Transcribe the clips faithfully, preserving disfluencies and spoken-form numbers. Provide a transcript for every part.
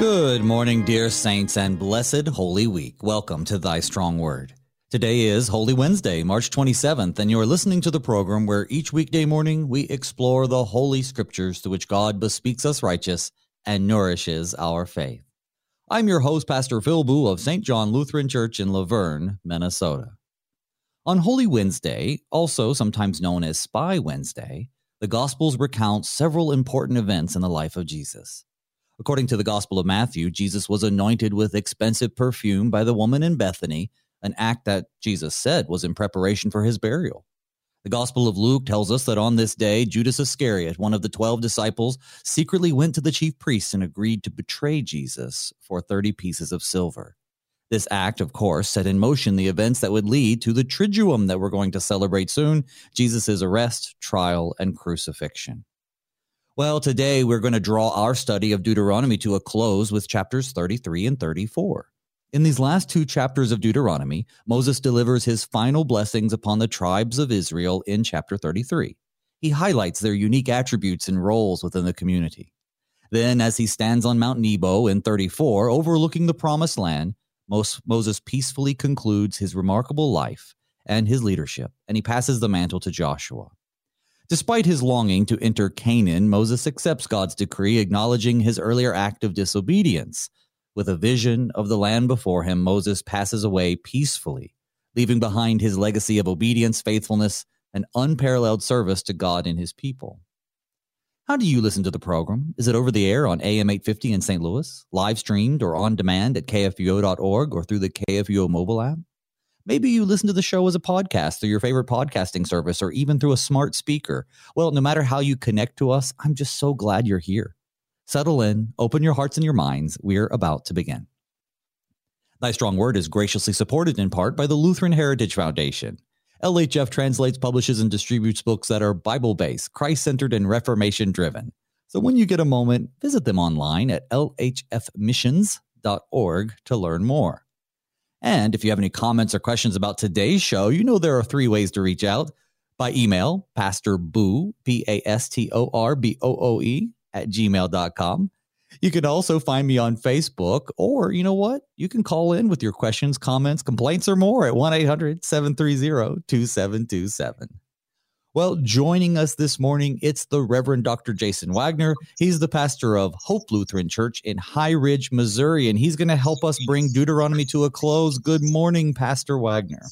Good morning, dear saints, and blessed Holy Week. Welcome to Thy Strong Word. Today is Holy Wednesday, March twenty-seventh, and you're listening to the program where each weekday morning we explore the Holy Scriptures through which God bespeaks us righteous and nourishes our faith. I'm your host, Pastor Phil Boo of Saint John Lutheran Church in Laverne, Minnesota. On Holy Wednesday, also sometimes known as Spy Wednesday, the Gospels recount several important events in the life of Jesus. According to the Gospel of Matthew, Jesus was anointed with expensive perfume by the woman in Bethany, an act that Jesus said was in preparation for his burial. The Gospel of Luke tells us that on this day, Judas Iscariot, one of the twelve disciples, secretly went to the chief priests and agreed to betray Jesus for thirty pieces of silver. This act, of course, set in motion the events that would lead to the Triduum that we're going to celebrate soon, Jesus' arrest, trial, and crucifixion. Well, today we're going to draw our study of Deuteronomy to a close with chapters thirty-three and thirty-four. In these last two chapters of Deuteronomy, Moses delivers his final blessings upon the tribes of Israel in chapter thirty-three. He highlights their unique attributes and roles within the community. Then, as he stands on Mount Nebo in thirty-four, overlooking the Promised Land, Moses peacefully concludes his remarkable life and his leadership, and he passes the mantle to Joshua. Despite his longing to enter Canaan, Moses accepts God's decree, acknowledging his earlier act of disobedience. With a vision of the land before him, Moses passes away peacefully, leaving behind his legacy of obedience, faithfulness, and unparalleled service to God and his people. How do you listen to the program? Is it over the air on A M eight fifty in Saint Louis, live streamed or on demand at K F U O dot org or through the K F U O mobile app? Maybe you listen to the show as a podcast through your favorite podcasting service or even through a smart speaker. Well, no matter how you connect to us, I'm just so glad you're here. Settle in, open your hearts and your minds. We're about to begin. Thy Strong Word is graciously supported in part by the Lutheran Heritage Foundation. L H F translates, publishes, and distributes books that are Bible-based, Christ-centered, and Reformation-driven. So when you get a moment, visit them online at L H F missions dot org to learn more. And if you have any comments or questions about today's show, you know there are three ways to reach out. By email, pastorboo, P A S T O R B O O E, at gmail dot com. You can also find me on Facebook, or you know what? You can call in with your questions, comments, complaints, or more at one eight hundred seven three zero two seven two seven. Well, joining us this morning, it's the Reverend Doctor Jason Wagner. He's the pastor of Hope Lutheran Church in High Ridge, Missouri, and he's going to help us bring Deuteronomy to a close. Good morning, Pastor Wagner.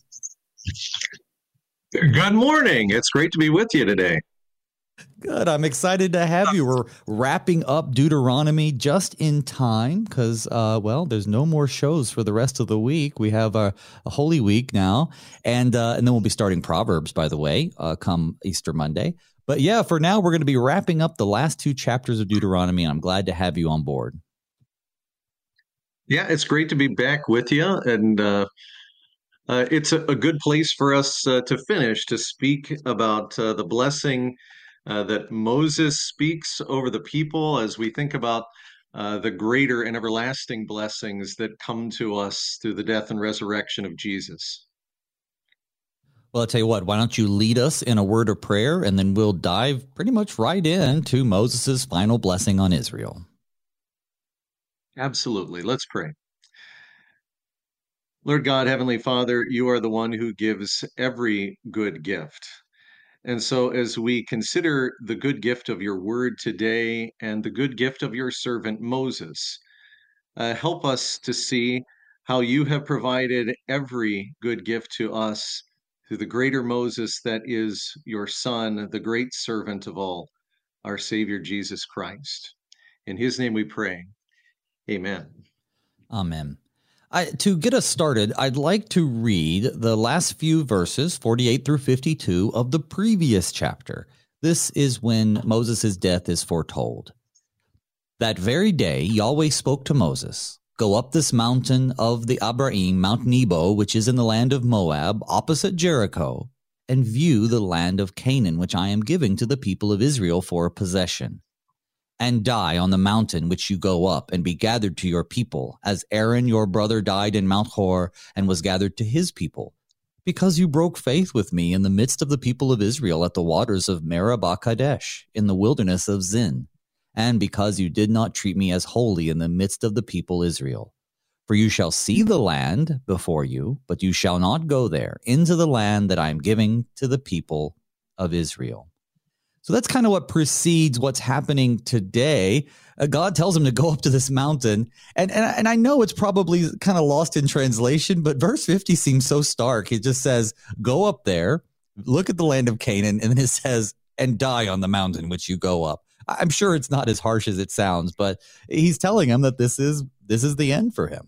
Good morning. It's great to be with you today. Good. I'm excited to have you. We're wrapping up Deuteronomy just in time because, uh, well, there's no more shows for the rest of the week. We have a, a Holy Week now, and uh, and then we'll be starting Proverbs, by the way, uh, come Easter Monday. But yeah, for now, we're going to be wrapping up the last two chapters of Deuteronomy, and I'm glad to have you on board. Yeah, it's great to be back with you, and uh, uh, it's a, a good place for us uh, to finish, to speak about uh, the blessing Uh, that Moses speaks over the people as we think about uh, the greater and everlasting blessings that come to us through the death and resurrection of Jesus. Well, I'll tell you what, why don't you lead us in a word of prayer, and then we'll dive pretty much right into Moses' final blessing on Israel. Absolutely. Let's pray. Lord God, Heavenly Father, you are the one who gives every good gift. And so as we consider the good gift of your word today and the good gift of your servant Moses, uh, help us to see how you have provided every good gift to us through the greater Moses that is your Son, the great servant of all, our Savior Jesus Christ. In his name we pray. Amen. Amen. I, to get us started, I'd like to read the last few verses, forty-eight through fifty-two, of the previous chapter. This is when Moses' death is foretold. That very day, Yahweh spoke to Moses, "Go up this mountain of the Abraim, Mount Nebo, which is in the land of Moab, opposite Jericho, and view the land of Canaan, which I am giving to the people of Israel for a possession. And die on the mountain which you go up, and be gathered to your people, as Aaron your brother died in Mount Hor, and was gathered to his people, because you broke faith with me in the midst of the people of Israel at the waters of Meribah Kadesh, in the wilderness of Zin. and because you did not treat me as holy in the midst of the people Israel. For you shall see the land before you, but you shall not go there, into the land that I am giving to the people of Israel. So that's kind of what precedes what's happening today. Uh, God tells him to go up to this mountain. And, and, and I know it's probably kind of lost in translation, but verse fifty seems so stark. It just says, go up there, look at the land of Canaan, and then it says, and die on the mountain which you go up. I'm sure it's not as harsh as it sounds, but he's telling him that this is this is the end for him.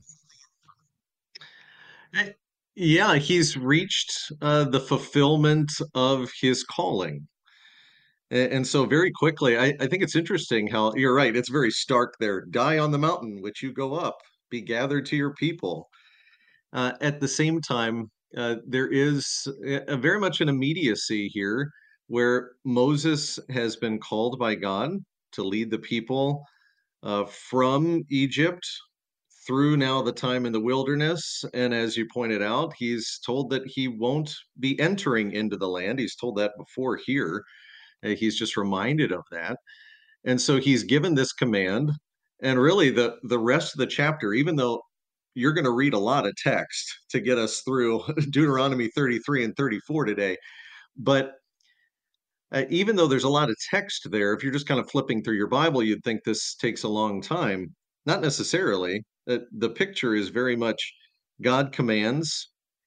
Yeah, he's reached uh, the fulfillment of his calling. And so very quickly, I, I think it's interesting how you're right. It's very stark there. Die on the mountain, which you go up, be gathered to your people. Uh, at the same time, uh, there is a, a very much an immediacy here where Moses has been called by God to lead the people uh, from Egypt through now the time in the wilderness. And as you pointed out, he's told that he won't be entering into the land. He's told that before here. He's just reminded of that. And so he's given this command. And really, the, the rest of the chapter, even though you're going to read a lot of text to get us through Deuteronomy thirty-three and thirty-four today, but uh, even though there's a lot of text there, if you're just kind of flipping through your Bible, you'd think this takes a long time. Not necessarily. Uh, the picture is very much God commands,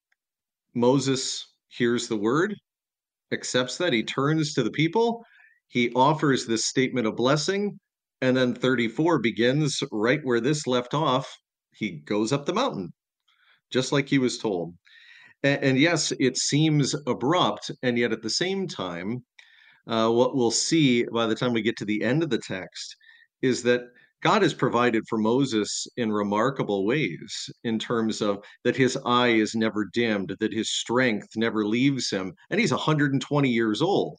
Moses hears the word, accepts that, he turns to the people, he offers this statement of blessing, and then thirty-four begins right where this left off. He goes up the mountain, just like he was told. And, and yes, it seems abrupt, and yet at the same time, uh, what we'll see by the time we get to the end of the text is that God has provided for Moses in remarkable ways in terms of that his eye is never dimmed, that his strength never leaves him, and he's one hundred twenty years old.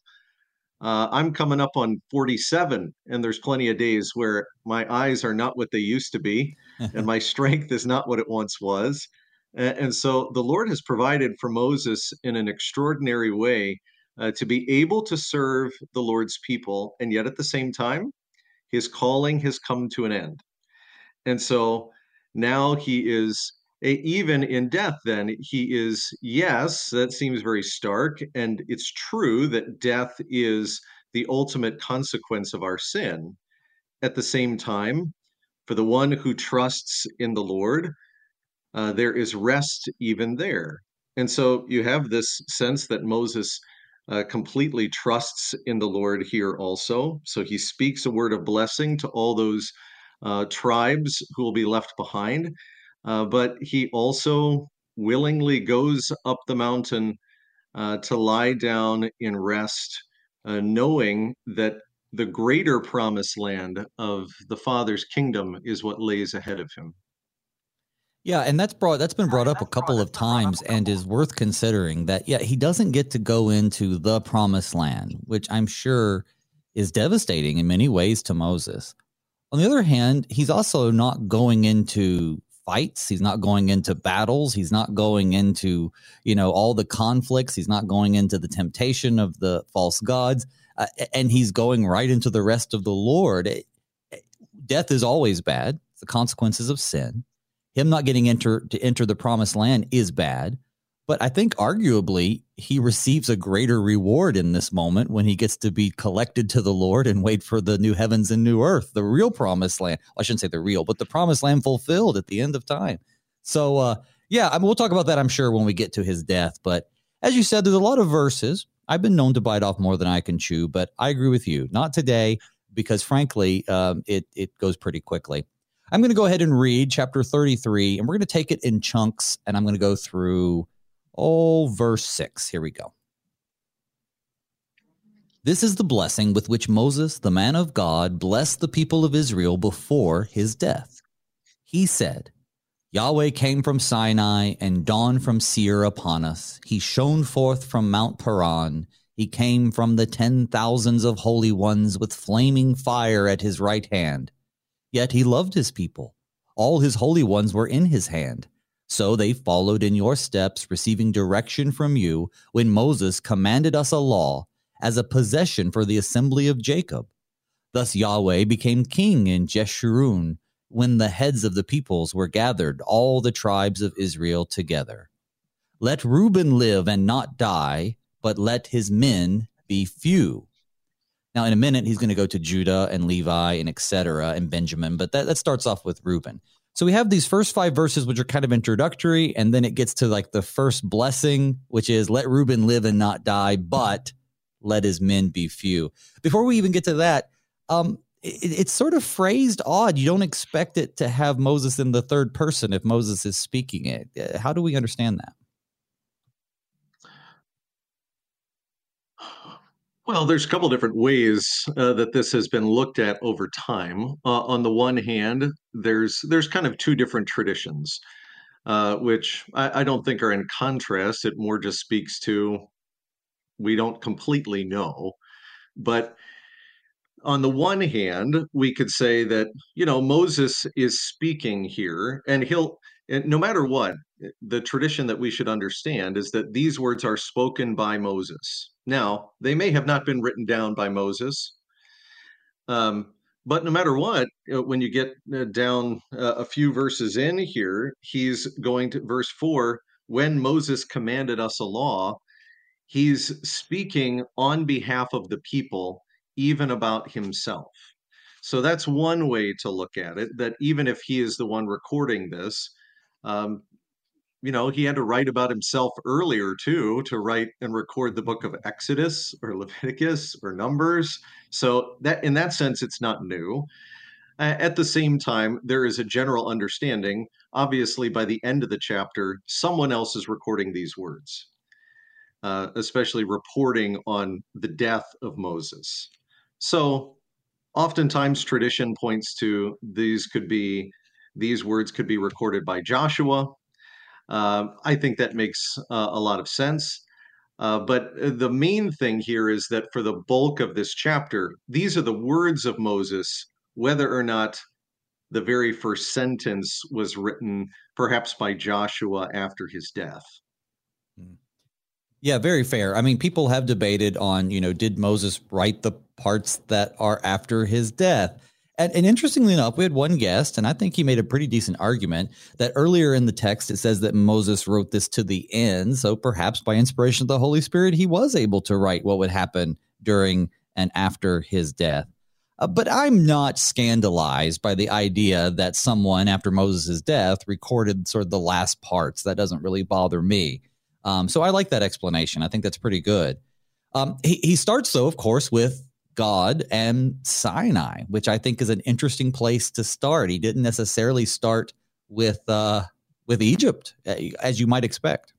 Uh, I'm coming up on forty-seven, and there's plenty of days where my eyes are not what they used to be, and my strength is not what it once was. And, and so the Lord has provided for Moses in an extraordinary way uh, to be able to serve the Lord's people, and yet at the same time, his calling has come to an end. And so now he is, even in death, then he is, yes, that seems very stark. And it's true that death is the ultimate consequence of our sin. At the same time, for the one who trusts in the Lord, uh, there is rest even there. And so you have this sense that Moses Uh, completely trusts in the Lord here also. So he speaks a word of blessing to all those uh, tribes who will be left behind. Uh, but he also willingly goes up the mountain uh, to lie down in rest, uh, knowing that the greater promised land of the Father's kingdom is what lays ahead of him. Yeah, and that's brought that's been brought up a couple of times and is worth considering that, yeah, he doesn't get to go into the promised land, which I'm sure is devastating in many ways to Moses. On the other hand, he's also not going into fights. He's not going into battles. He's not going into, you know, all the conflicts. He's not going into the temptation of the false gods. Uh, and he's going right into the rest of the Lord. Death is always bad. It's the consequences of sin. Him not getting enter, to enter the promised land is bad, but I think arguably he receives a greater reward in this moment when he gets to be collected to the Lord and wait for the new heavens and new earth, the real promised land. Well, I shouldn't say the real, but the promised land fulfilled at the end of time. So, uh, yeah, I mean, we'll talk about that, I'm sure, when we get to his death. But as you said, there's a lot of verses. I've been known to bite off more than I can chew, but I agree with you. Not today, because frankly, um, it, it goes pretty quickly. I'm going to go ahead and read chapter thirty-three, and we're going to take it in chunks, and I'm going to go through, oh, verse six. Here we go. This is the blessing with which Moses, the man of God, blessed the people of Israel before his death. He said, Yahweh came from Sinai and dawned from Seir upon us. He shone forth from Mount Paran. He came from the ten thousands of holy ones with flaming fire at his right hand. Yet he loved his people. All his holy ones were in his hand. So they followed in your steps, receiving direction from you when Moses commanded us a law as a possession for the assembly of Jacob. Thus Yahweh became king in Jeshurun when the heads of the peoples were gathered, all the tribes of Israel together. Let Reuben live and not die, but let his men be few. Now, in a minute, he's going to go to Judah and Levi and et cetera and Benjamin, but that, that starts off with Reuben. So we have these first five verses, which are kind of introductory, and then it gets to like the first blessing, which is let Reuben live and not die, but let his men be few. Before we even get to that, um, it, it's sort of phrased odd. You don't expect it to have Moses in the third person if Moses is speaking it. How do we understand that? Well, there's a couple different ways uh, that this has been looked at over time. Uh, on the one hand, there's there's kind of two different traditions, uh, which I, I don't think are in contrast. It more just speaks to we don't completely know. But on the one hand, we could say that, you know, Moses is speaking here, and he'll, and no matter what, the tradition that we should understand is that these words are spoken by Moses. Now, they may have not been written down by Moses, um, but no matter what, uh, when you get uh, down uh, a few verses in here, he's going to verse four, when Moses commanded us a law, he's speaking on behalf of the people, even about himself. So that's one way to look at it, that even if he is the one recording this, um, you know, he had to write about himself earlier too, to write and record the book of Exodus or Leviticus or Numbers. So that in that sense, it's not new. Uh, at the same time, there is a general understanding, obviously by the end of the chapter, someone else is recording these words. Uh, especially reporting on the death of Moses. So oftentimes tradition points to these could be, these words could be recorded by Joshua. Uh, I think that makes uh, a lot of sense. Uh, but the main thing here is that for the bulk of this chapter, these are the words of Moses, whether or not the very first sentence was written perhaps by Joshua after his death. Yeah, very fair. I mean, people have debated on, you know, did Moses write the parts that are after his death? And, and interestingly enough, we had one guest, and I think he made a pretty decent argument that earlier in the text, it says that Moses wrote this to the end. So perhaps by inspiration of the Holy Spirit, he was able to write what would happen during and after his death. Uh, but I'm not scandalized by the idea that someone after Moses' death recorded sort of the last parts. That doesn't really bother me. Um, so I like that explanation. I think that's pretty good. Um, he, he starts, though, of course, with God and Sinai, which I think is an interesting place to start. He didn't necessarily start with uh, with Egypt, as you might expect.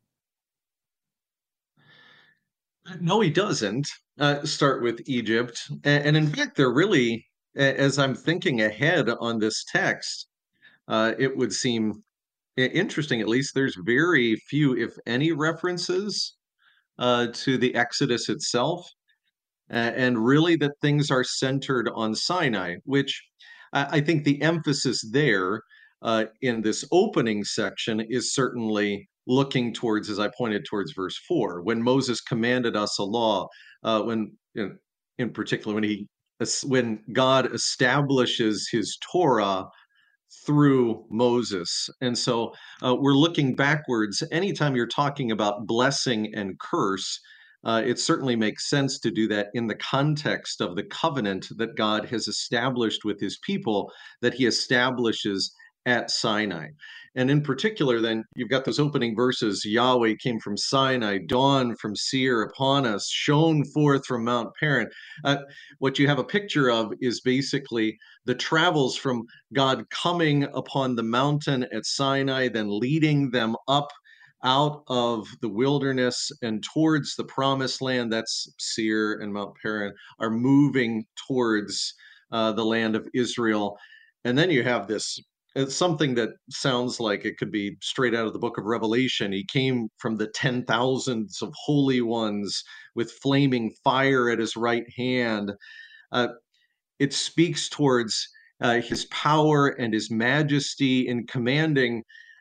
No, he doesn't uh, start with Egypt. And, and in fact, they're really, as I'm thinking ahead on this text, uh, it would seem interesting, at least there's very few, if any, references uh, to the Exodus itself, uh, and really that things are centered on Sinai, which I, I think the emphasis there uh, in this opening section is certainly looking towards, as I pointed towards verse four, when Moses commanded us a law, uh, when in, in particular when he when God establishes his Torah through Moses. And so uh, we're looking backwards. Anytime you're talking about blessing and curse, uh, it certainly makes sense to do that in the context of the covenant that God has established with his people, that he establishes at Sinai. And in particular, then you've got those opening verses, Yahweh came from Sinai, dawn from Seir upon us, shone forth from Mount Paran. Uh, what you have a picture of is basically the travels from God coming upon the mountain at Sinai, then leading them up out of the wilderness and towards the promised land. That's Seir and Mount Paran are moving towards uh, the land of Israel. And then you have this, it's something that sounds like it could be straight out of the book of Revelation. He came from the ten thousands of holy ones with flaming fire at his right hand. Uh, it speaks towards uh, his power and his majesty in commanding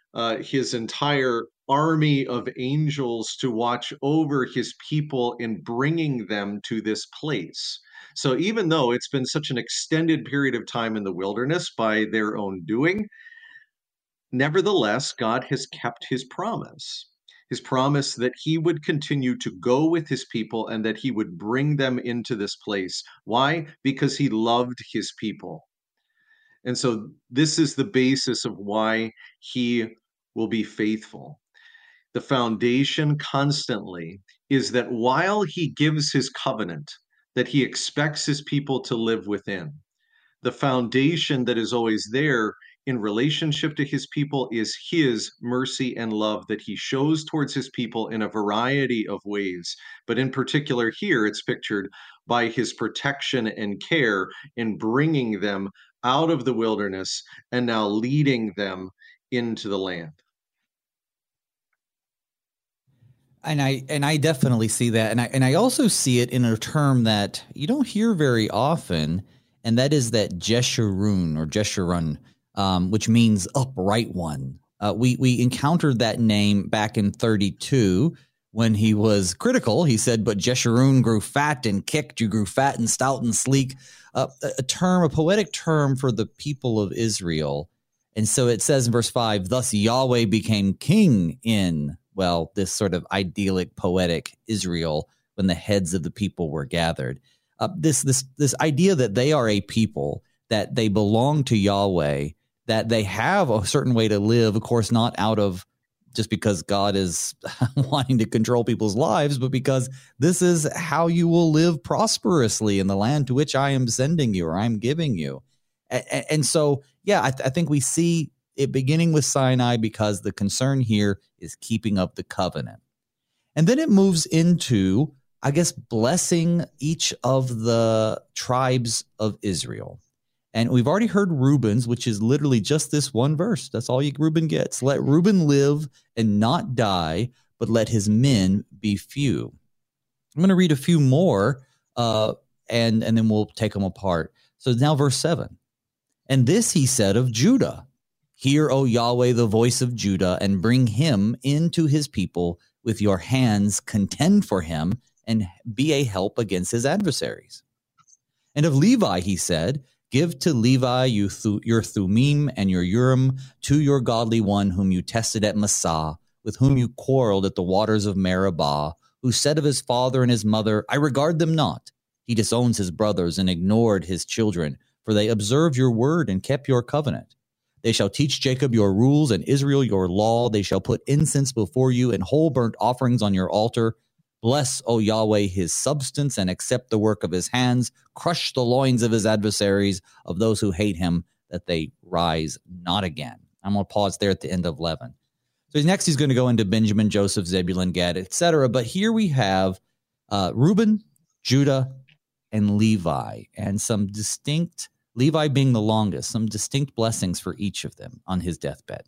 uh, his entire army of angels to watch over his people in bringing them to this place. So even though it's been such an extended period of time in the wilderness by their own doing, nevertheless, God has kept his promise. His promise that he would continue to go with his people and that he would bring them into this place. Why? Because he loved his people. And so this is the basis of why he will be faithful. The foundation constantly is that while he gives his covenant, that he expects his people to live within, the foundation that is always there in relationship to his people is his mercy and love that he shows towards his people in a variety of ways. But in particular, here it's pictured by his protection and care in bringing them out of the wilderness and now leading them into the land. And I and I definitely see that, and I and I also see it in a term that you don't hear very often, and that is that Jeshurun or Jeshurun, um, which means upright one. Uh, we we encountered that name back in thirty-two when he was critical. He said, "But Jeshurun grew fat and kicked. You grew fat and stout and sleek." Uh, a, a term, a poetic term for the people of Israel, and so it says in verse five, "Thus Yahweh became king in." Well, this sort of idyllic, poetic Israel when the heads of the people were gathered. Uh, this this this idea that they are a people, that they belong to Yahweh, that they have a certain way to live, of course, not out of just because God is wanting to control people's lives, but because this is how you will live prosperously in the land to which I am sending you or I'm giving you. And, and so, yeah, I, th- I think we see it beginning with Sinai because the concern here is keeping up the covenant. And then it moves into, I guess, blessing each of the tribes of Israel. And we've already heard Reuben's, which is literally just this one verse. That's all you, Reuben gets. Let Reuben live and not die, but let his men be few. I'm going to read a few more, uh, and, and then we'll take them apart. So now verse seven. And this he said of Judah. Hear, O Yahweh, the voice of Judah, and bring him into his people with your hands, contend for him, and be a help against his adversaries. And of Levi, he said, give to Levi you th- your Thummim and your Urim to your godly one whom you tested at Massah, with whom you quarreled at the waters of Meribah, who said of his father and his mother, I regard them not. He disowns his brothers and ignored his children, for they observed your word and kept your covenant. They shall teach Jacob your rules and Israel your law. They shall put incense before you and whole burnt offerings on your altar. Bless, O Yahweh, his substance and accept the work of his hands. Crush the loins of his adversaries, of those who hate him, that they rise not again. I'm going to pause there at the end of eleven. So next he's going to go into Benjamin, Joseph, Zebulun, Gad, et cetera. But here we have uh, Reuben, Judah, and Levi, and some distinct Levi being the longest, some distinct blessings for each of them on his deathbed.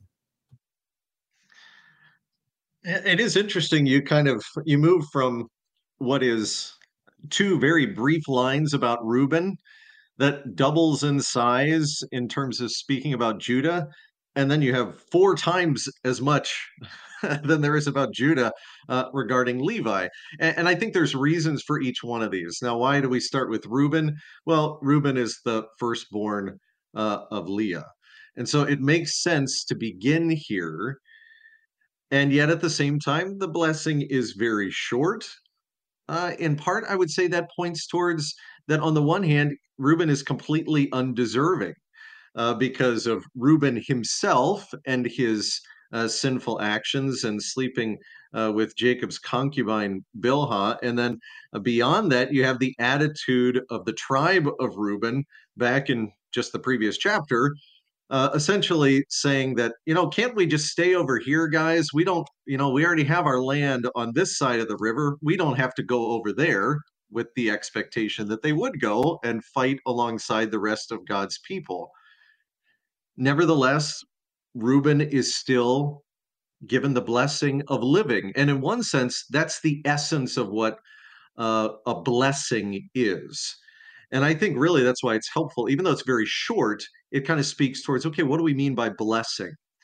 It is interesting. You kind of you move from what is two very brief lines about Reuben that doubles in size in terms of speaking about Judah, and then you have four times as much than there is about Judah uh, regarding Levi. And, and I think there's reasons for each one of these. Now, why do we start with Reuben? Well, Reuben is the firstborn uh, of Leah. And so it makes sense to begin here. And yet at the same time, the blessing is very short. Uh, in part, I would say that points towards that on the one hand, Reuben is completely undeserving uh, because of Reuben himself and his uh, sinful actions and sleeping uh, with Jacob's concubine Bilhah. And then uh, beyond that, you have the attitude of the tribe of Reuben back in just the previous chapter, uh, essentially saying that, you know, can't we just stay over here, guys? We don't, you know, we already have our land on this side of the river. We don't have to go over there, with the expectation that they would go and fight alongside the rest of God's people. Nevertheless, Reuben is still given the blessing of living. And in one sense, that's the essence of what uh, a blessing is. And I think really that's why it's helpful, even though it's very short, it kind of speaks towards, okay, what do we mean by blessing?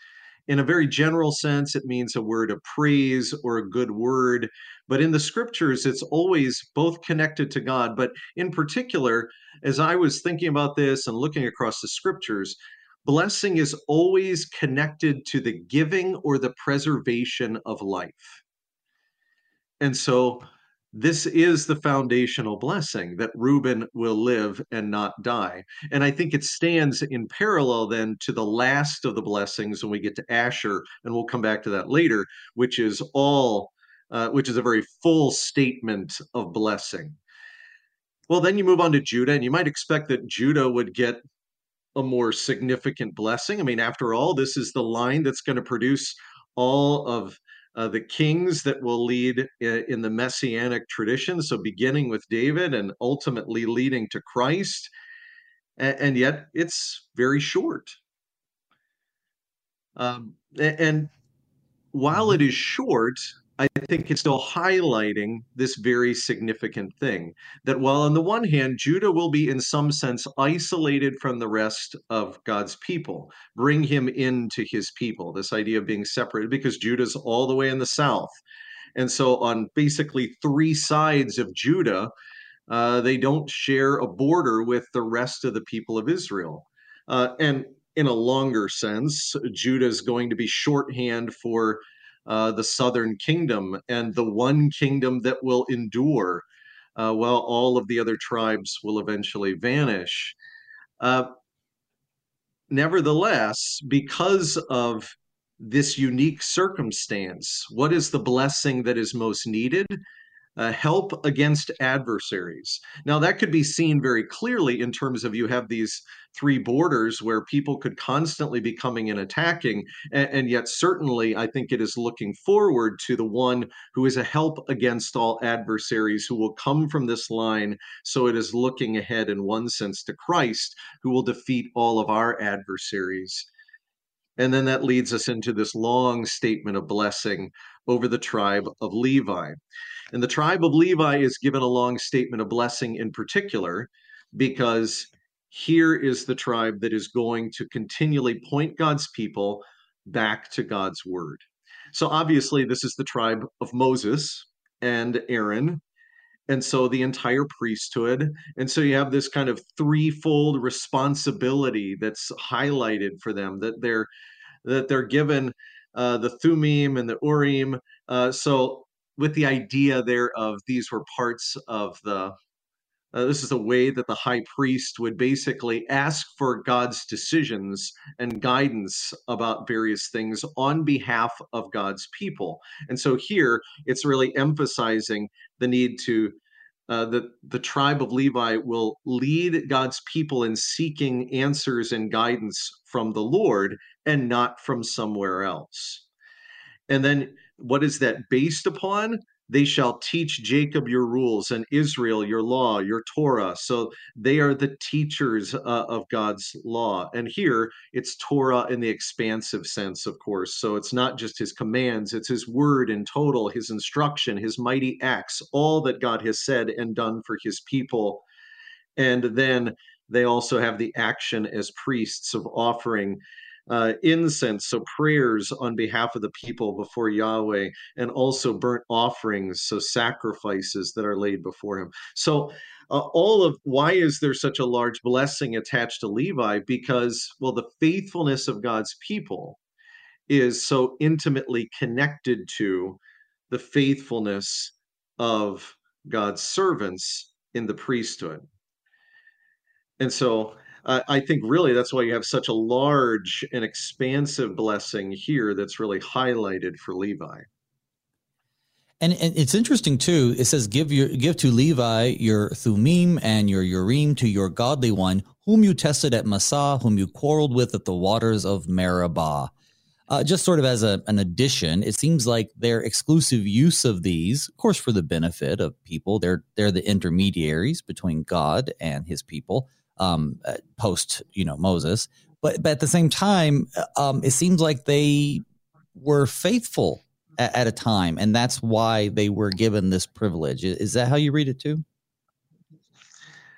In a very general sense, it means a word of praise or a good word. But in the scriptures, it's always both connected to God. But in particular, as I was thinking about this and looking across the scriptures, blessing is always connected to the giving or the preservation of life. And so this is the foundational blessing, that Reuben will live and not die. And I think it stands in parallel then to the last of the blessings when we get to Asher, and we'll come back to that later, which is all, uh, which is a very full statement of blessing. Well, then you move on to Judah, and you might expect that Judah would get a more significant blessing. I mean, after all, this is the line that's going to produce all of uh, the kings that will lead in the messianic tradition. So beginning with David and ultimately leading to Christ. And, and yet it's very short. Um, and while it is short, I think it's still highlighting this very significant thing, that while on the one hand, Judah will be in some sense isolated from the rest of God's people, bring him into his people, this idea of being separated, because Judah's all the way in the south. And so on basically three sides of Judah, uh, they don't share a border with the rest of the people of Israel. Uh, and in a longer sense, Judah is going to be shorthand for Uh, the southern kingdom and the one kingdom that will endure uh, while all of the other tribes will eventually vanish. Uh, nevertheless, because of this unique circumstance, what is the blessing that is most needed? Uh, help against adversaries. Now, that could be seen very clearly in terms of you have these three borders where people could constantly be coming and attacking, and, and yet certainly I think it is looking forward to the one who is a help against all adversaries who will come from this line. So it is looking ahead in one sense to Christ, who will defeat all of our adversaries. And then that leads us into this long statement of blessing over the tribe of Levi. And the tribe of Levi is given a long statement of blessing in particular, because here is the tribe that is going to continually point God's people back to God's word. So obviously, this is the tribe of Moses and Aaron, and so the entire priesthood. And so you have this kind of threefold responsibility that's highlighted for them, that they're that they're given uh, the Thummim and the Urim. Uh, so with the idea there of these were parts of the, uh, this is a way that the high priest would basically ask for God's decisions and guidance about various things on behalf of God's people. And so here it's really emphasizing the need to Uh, the, the tribe of Levi will lead God's people in seeking answers and guidance from the Lord and not from somewhere else. And then what is that based upon? They shall teach Jacob your rules and Israel your law, your Torah. So they are the teachers uh, of God's law. And here it's Torah in the expansive sense, of course. So it's not just his commands, it's his word in total, his instruction, his mighty acts, all that God has said and done for his people. And then they also have the action as priests of offering Uh, incense, so prayers on behalf of the people before Yahweh, and also burnt offerings, so sacrifices that are laid before him. So uh, all of, why is there such a large blessing attached to Levi? Because, well, the faithfulness of God's people is so intimately connected to the faithfulness of God's servants in the priesthood. And so Uh, I think really that's why you have such a large and expansive blessing here that's really highlighted for Levi. And, and it's interesting too. It says, "Give your give to Levi your Thummim and your Urim to your godly one, whom you tested at Massah, whom you quarreled with at the waters of Meribah." Uh, just sort of as a, an addition, it seems like their exclusive use of these, of course, for the benefit of people. They're they're the intermediaries between God and his people. Um, post, you know, Moses, but, but at the same time, um, it seems like they were faithful at, at a time, and that's why they were given this privilege. Is that how you read it too?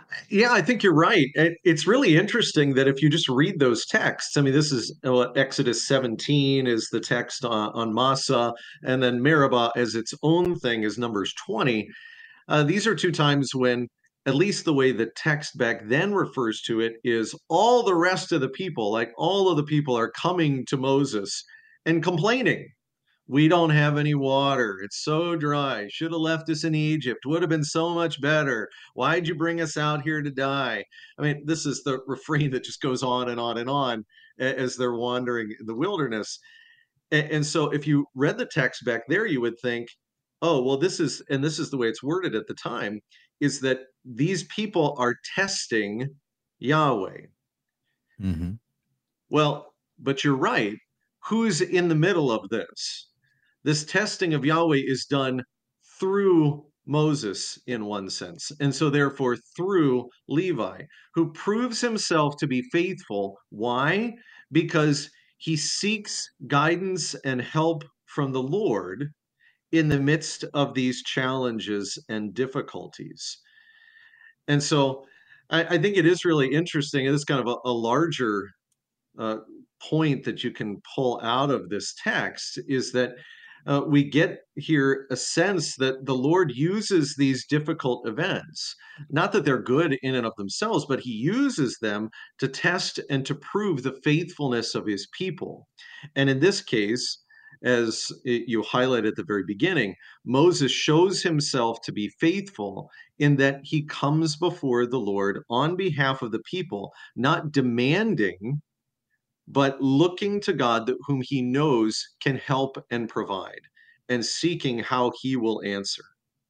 Yeah, I think you're right. It's really interesting that if you just read those texts, I mean, this is uh, Exodus seventeen is the text on, on Massa, and then Meribah as its own thing is Numbers twenty. Uh, these are two times when, at least the way the text back then refers to it, is all the rest of the people, like all of the people are coming to Moses and complaining. We don't have any water. It's so dry. Should have left us in Egypt. Would have been so much better. Why'd you bring us out here to die? I mean, this is the refrain that just goes on and on and on as they're wandering in the wilderness. And, and so if you read the text back there, you would think, oh, well, this is, and this is the way it's worded at the time, is that these people are testing Yahweh. Mm-hmm. Well, but you're right. Who's in the middle of this? This testing of Yahweh is done through Moses in one sense. And so therefore through Levi, who proves himself to be faithful. Why? Because he seeks guidance and help from the Lord in the midst of these challenges and difficulties. And so I, I think it is really interesting. It is kind of a, a larger uh, point that you can pull out of this text is that uh, we get here a sense that the Lord uses these difficult events, not that they're good in and of themselves, but he uses them to test and to prove the faithfulness of his people. And in this case, as you highlighted at the very beginning, Moses shows himself to be faithful in that he comes before the Lord on behalf of the people, not demanding, but looking to God whom he knows can help and provide, and seeking how he will answer.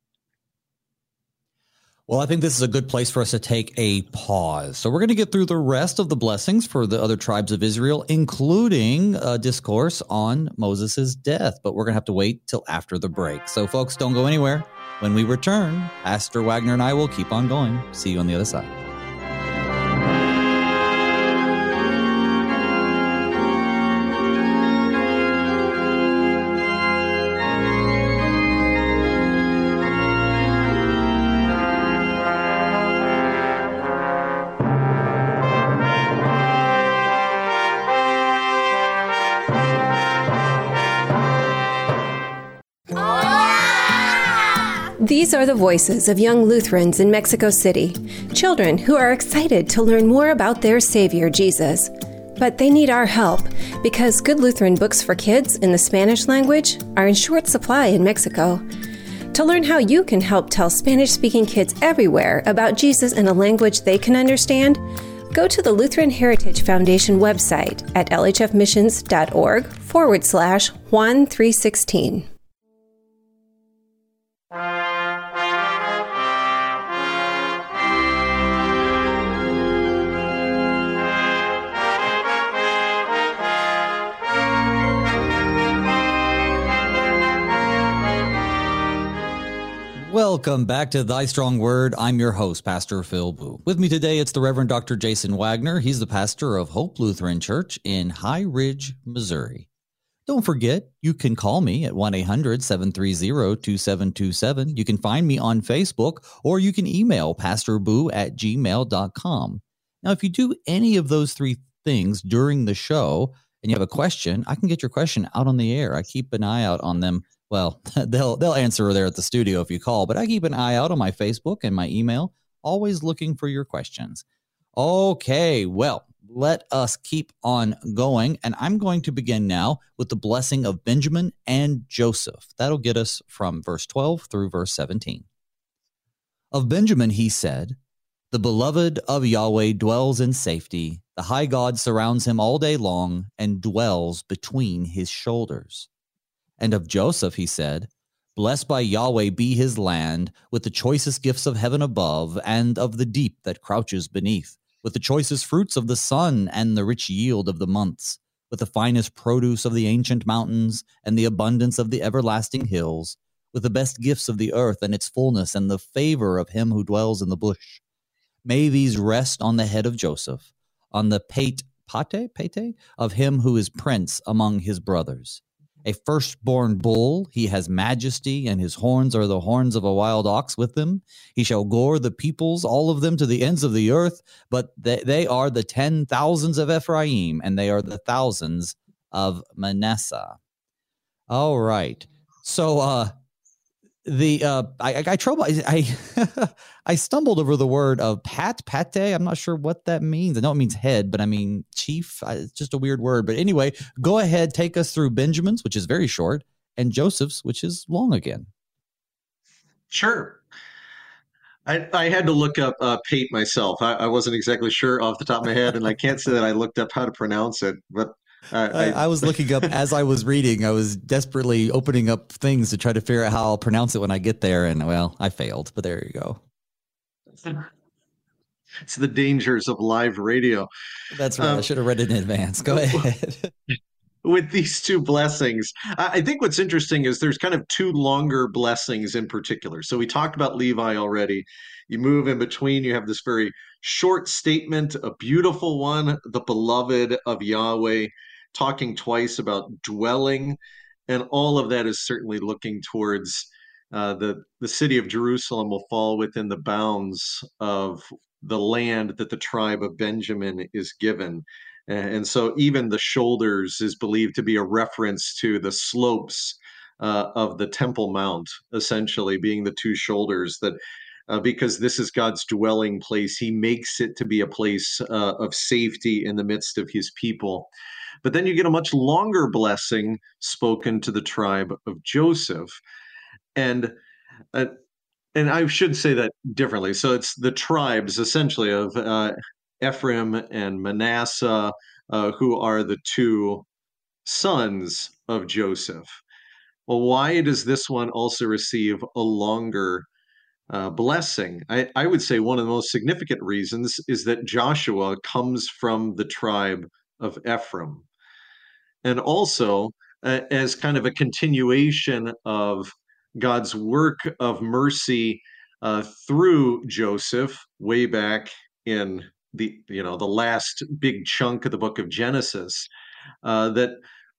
Well, I think this is a good place for us to take a pause. So we're going to get through the rest of the blessings for the other tribes of Israel, including a discourse on Moses' death. But we're going to have to wait till after the break. So folks, don't go anywhere. When we return, Pastor Wagner and I will keep on going. See you on the other side. These are the voices of young Lutherans in Mexico City, children who are excited to learn more about their Savior, Jesus. But they need our help because good Lutheran books for kids in the Spanish language are in short supply in Mexico. To learn how you can help tell Spanish-speaking kids everywhere about Jesus in a language they can understand, go to the Lutheran Heritage Foundation website at lhfmissions.org forward slash Juan three sixteen. Welcome back to Thy Strong Word. I'm your host, Pastor Phil Boo. With me today, it's the Reverend Doctor Jason Wagner. He's the pastor of Hope Lutheran Church in High Ridge, Missouri. Don't forget, you can call me at one eight hundred seven three zero two seven two seven. You can find me on Facebook, or you can email pastorboo at gmail dot com. Now, if you do any of those three things during the show and you have a question, I can get your question out on the air. I keep an eye out on them. Well, they'll they'll answer there at the studio if you call, but I keep an eye out on my Facebook and my email, always looking for your questions. Okay, well, let us keep on going, and I'm going to begin now with the blessing of Benjamin and Joseph. That'll get us from verse twelve through verse seventeen. Of Benjamin he said, "The beloved of Yahweh dwells in safety. The high God surrounds him all day long and dwells between his shoulders." And of Joseph he said, "Blessed by Yahweh be his land, with the choicest gifts of heaven above, and of the deep that crouches beneath, with the choicest fruits of the sun and the rich yield of the months, with the finest produce of the ancient mountains and the abundance of the everlasting hills, with the best gifts of the earth and its fullness and the favor of him who dwells in the bush. May these rest on the head of Joseph, on the pate, pate, pate of him who is prince among his brothers. A firstborn bull, he has majesty, and his horns are the horns of a wild ox with them. He shall gore the peoples, all of them, to the ends of the earth, but they, they are the ten thousands of Ephraim, and they are the thousands of Manasseh. All right. So uh, the uh, I, I, I trouble I I, I stumbled over the word of pat pate. I'm not sure what that means. I know it means head, but I mean chief. I, it's just a weird word. But anyway, go ahead, take us through Benjamin's, which is very short, and Joseph's, which is long again. Sure. I, I had to look up uh, Pate myself. I, I wasn't exactly sure off the top of my head, and I can't say that I looked up how to pronounce it, but uh, I, I, I was looking up as I was reading. I was desperately opening up things to try to figure out how I'll pronounce it when I get there, and well, I failed, but there you go. It's the dangers of live radio. That's right. Um, I should have read it in advance. Go ahead. With these two blessings, I think what's interesting is there's kind of two longer blessings in particular. So we talked about Levi already. You move in between, you have this very short statement, a beautiful one, the beloved of Yahweh, talking twice about dwelling. And all of that is certainly looking towards uh, the, the city of Jerusalem will fall within the bounds of the land that the tribe of Benjamin is given. And so even the shoulders is believed to be a reference to the slopes uh, of the Temple Mount, essentially being the two shoulders that uh, because this is God's dwelling place, he makes it to be a place uh, of safety in the midst of his people. But then you get a much longer blessing spoken to the tribe of Joseph. And uh, and I should say that differently. So it's the tribes essentially of uh, Ephraim and Manasseh, uh, who are the two sons of Joseph. Well, why does this one also receive a longer uh, blessing? I, I would say one of the most significant reasons is that Joshua comes from the tribe of Ephraim. And also, uh, as kind of a continuation of God's work of mercy uh, through Joseph way back in the you know the last big chunk of the book of Genesis, uh, that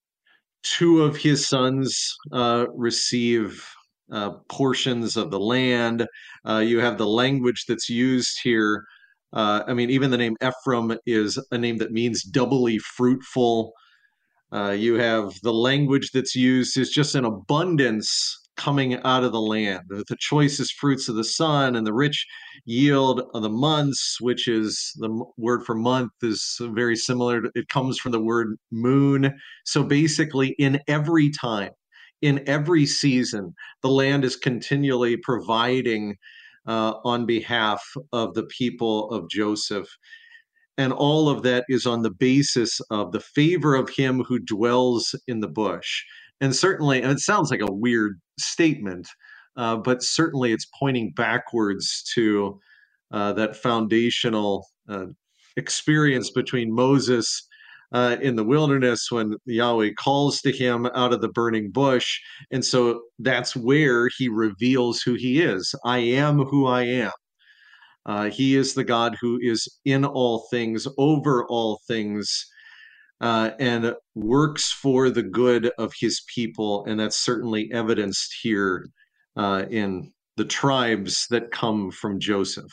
two of his sons uh, receive uh, portions of the land. Uh, you have the language that's used here. Uh, I mean, even the name Ephraim is a name that means doubly fruitful. Uh, you have the language that's used is just an abundance coming out of the land, the choicest fruits of the sun and the rich yield of the months, which is the word for month is very similar. To, it comes from the word moon. So basically in every time, in every season, the land is continually providing uh, on behalf of the people of Joseph. And all of that is on the basis of the favor of him who dwells in the bush. And certainly, and it sounds like a weird statement, uh, but certainly it's pointing backwards to uh, that foundational uh, experience between Moses uh, in the wilderness when Yahweh calls to him out of the burning bush. And so that's where he reveals who he is. I am who I am. Uh, he is the God who is in all things, over all things, uh, and works for the good of his people. And that's certainly evidenced here uh, in the tribes that come from Joseph.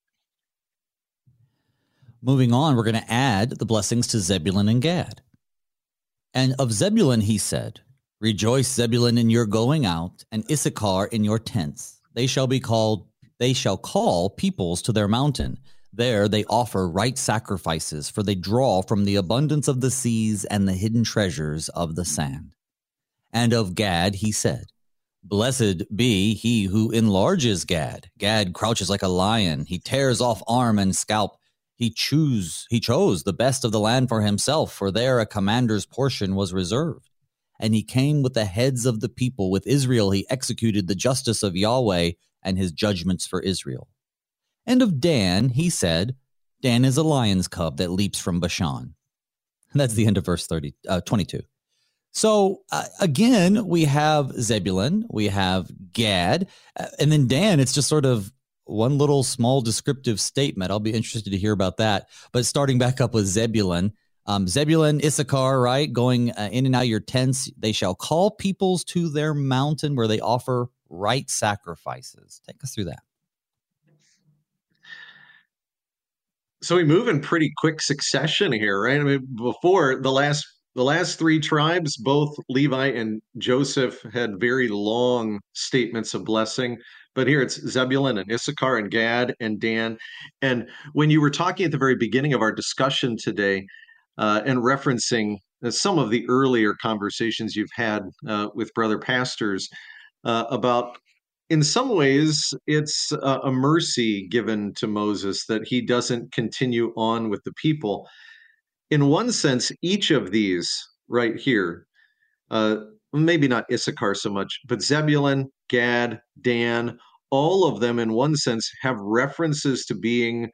Moving on, we're going to add the blessings to Zebulun and Gad. And of Zebulun he said, "Rejoice, Zebulun, in your going out, and Issachar in your tents. They shall be called They shall call peoples to their mountain. There they offer right sacrifices, for they draw from the abundance of the seas and the hidden treasures of the sand." And of Gad he said, "Blessed be he who enlarges Gad. Gad crouches like a lion. He tears off arm and scalp. He choose, he chose the best of the land for himself, for there a commander's portion was reserved. And he came with the heads of the people. With Israel he executed the justice of Yahweh and his judgments for Israel." And of Dan he said, "Dan is a lion's cub that leaps from Bashan." And that's the end of verse thirty, uh, twenty-two. So uh, again, we have Zebulun, we have Gad, uh, and then Dan, it's just sort of one little small descriptive statement. I'll be interested to hear about that. But starting back up with Zebulun, Um, Zebulun, Issachar, right? Going uh, in and out of your tents. They shall call peoples to their mountain where they offer right sacrifices. Take us through that. So we move in pretty quick succession here, right? I mean, before the last the last three tribes, both Levi and Joseph had very long statements of blessing. But here it's Zebulun and Issachar and Gad and Dan. And when you were talking at the very beginning of our discussion today uh, and referencing uh, some of the earlier conversations you've had uh, with brother pastors uh, about, in some ways, it's a, a mercy given to Moses that he doesn't continue on with the people. In one sense, each of these right here, uh, maybe not Issachar so much, but Zebulun, Gad, Dan, all of them in one sense have references to being,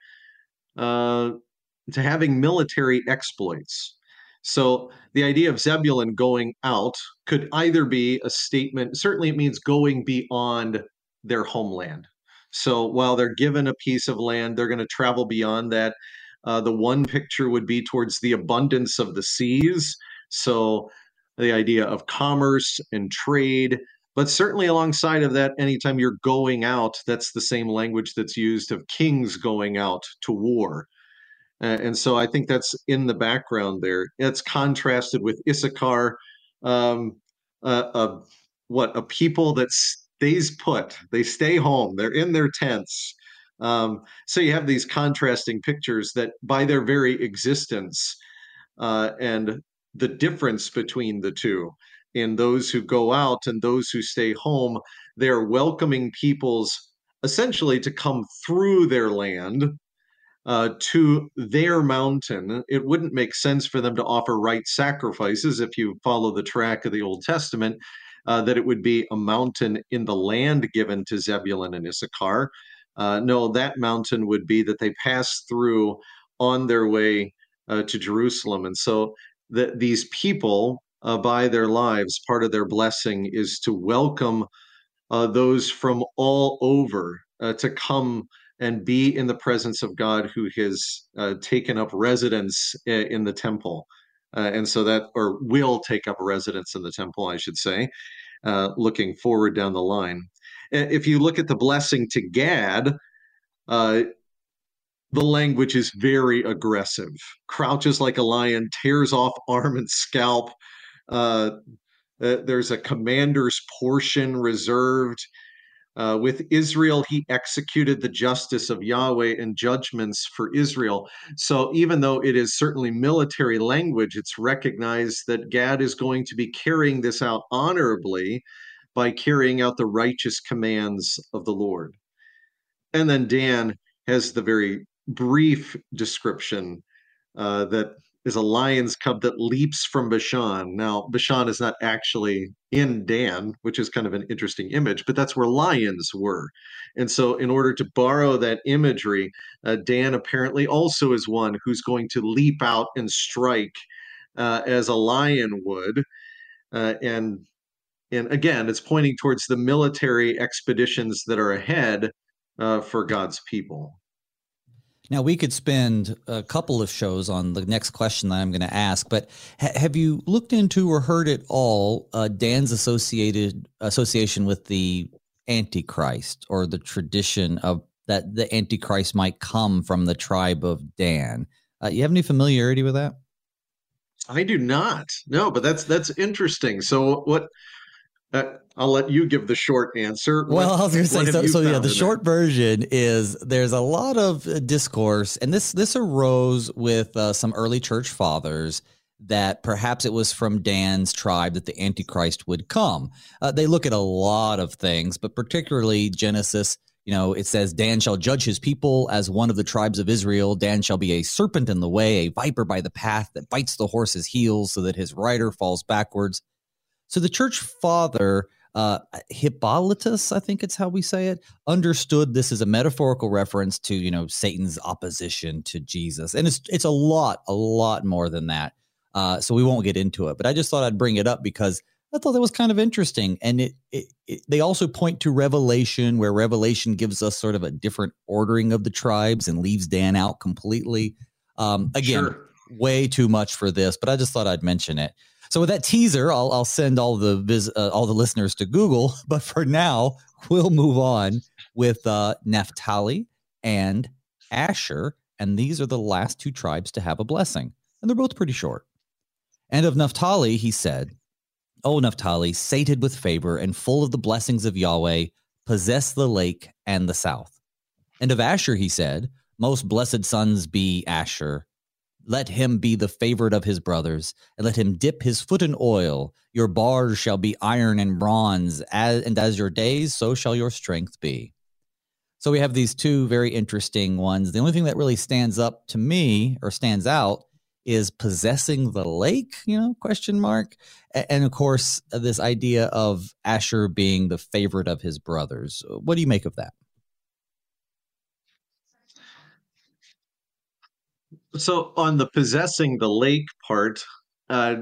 uh, to having military exploits. So the idea of Zebulun going out could either be a statement, certainly it means going beyond their homeland. So while they're given a piece of land, they're going to travel beyond that. Uh, the one picture would be towards the abundance of the seas. So the idea of commerce and trade, but certainly alongside of that, anytime you're going out, that's the same language that's used of kings going out to war. Uh, and so I think that's in the background there. It's contrasted with Issachar, um, uh, uh, what, a people that stays put. They stay home. They're in their tents. Um, so you have these contrasting pictures that by their very existence uh, and the difference between the two, in those who go out and those who stay home, they're welcoming peoples essentially to come through their land uh, to their mountain. It wouldn't make sense for them to offer right sacrifices if you follow the track of the Old Testament, uh, that it would be a mountain in the land given to Zebulun and Issachar. Uh, no, that mountain would be that they pass through on their way uh, to Jerusalem. And so the, these people, uh, by their lives, part of their blessing is to welcome uh, those from all over uh, to come and be in the presence of God who has uh, taken up residence in the temple. Uh, and so that, or will take up residence in the temple, I should say, uh, looking forward down the line. If you look at the blessing to Gad, uh, the language is very aggressive. Crouches like a lion, tears off arm and scalp. Uh, uh, there's a commander's portion reserved. Uh, with Israel, he executed the justice of Yahweh and judgments for Israel. So even though it is certainly military language, it's recognized that Gad is going to be carrying this out honorably by carrying out the righteous commands of the Lord. And then Dan has the very brief description uh, that is a lion's cub that leaps from Bashan. Now, Bashan is not actually in Dan, which is kind of an interesting image, but that's where lions were. And so in order to borrow that imagery, uh, Dan apparently also is one who's going to leap out and strike uh, as a lion would. Uh, and And again, it's pointing towards the military expeditions that are ahead uh, for God's people. Now, we could spend a couple of shows on the next question that I'm going to ask, but ha- have you looked into or heard at all uh, Dan's associated association with the Antichrist, or the tradition of that the Antichrist might come from the tribe of Dan? Uh, you have any familiarity with that? I do not. No, but that's that's interesting. So what? Uh, I'll let you give the short answer. Well, what, I was going to say, so, so yeah, the short that? version is there's a lot of discourse, and this this arose with uh, some early church fathers, that perhaps it was from Dan's tribe that the Antichrist would come. Uh, they look at a lot of things, but particularly Genesis. You know, it says, Dan shall judge his people as one of the tribes of Israel. Dan shall be a serpent in the way, a viper by the path that bites the horse's heels so that his rider falls backwards. So the church father, uh, Hippolytus, I think it's how we say it, understood this as a metaphorical reference to, you know, Satan's opposition to Jesus. And it's it's a lot, a lot more than that. Uh, so we won't get into it. But I just thought I'd bring it up because I thought that was kind of interesting. And it, it, it they also point to Revelation, where Revelation gives us sort of a different ordering of the tribes and leaves Dan out completely. Um, again, Sure. way too much for this, but I just thought I'd mention it. So with that teaser, I'll, I'll send all the vis, uh, all the listeners to Google. But for now, we'll move on with uh, Naphtali and Asher. And these are the last two tribes to have a blessing. And they're both pretty short. And of Naphtali, he said, O Naphtali, sated with favor and full of the blessings of Yahweh, possess the lake and the south. And of Asher, he said, most blessed sons be Asher. Let him be the favorite of his brothers, and let him dip his foot in oil. Your bars shall be iron and bronze, as, and as your days, so shall your strength be. So we have these two very interesting ones. The only thing that really stands up to me, or stands out, is possessing the lake, you know, question mark. And of course, this idea of Asher being the favorite of his brothers. What do you make of that? So on the possessing the lake part, uh,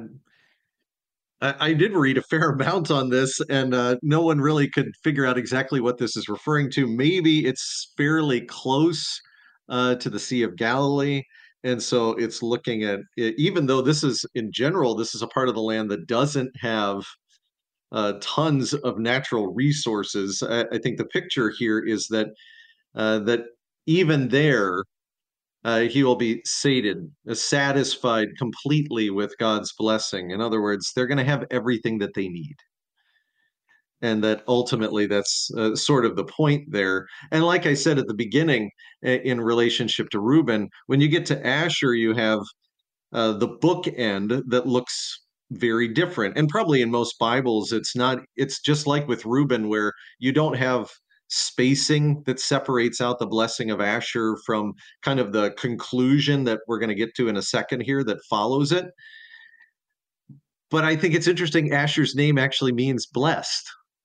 I, I did read a fair amount on this, and uh, no one really could figure out exactly what this is referring to. Maybe it's fairly close uh, to the Sea of Galilee. And so it's looking at, even though this is, in general, this is a part of the land that doesn't have uh, tons of natural resources. I, I think the picture here is that uh, that even there, uh, he will be sated, uh, satisfied completely with God's blessing. In other words, they're going to have everything that they need. And that ultimately that's uh, sort of the point there. And like I said at the beginning, in relationship to Reuben, when you get to Asher, you have uh, the bookend that looks very different. And probably in most Bibles, it's not, it's just like with Reuben, where you don't have spacing that separates out the blessing of Asher from kind of the conclusion that we're going to get to in a second here that follows it. But I think it's interesting, Asher's name actually means blessed.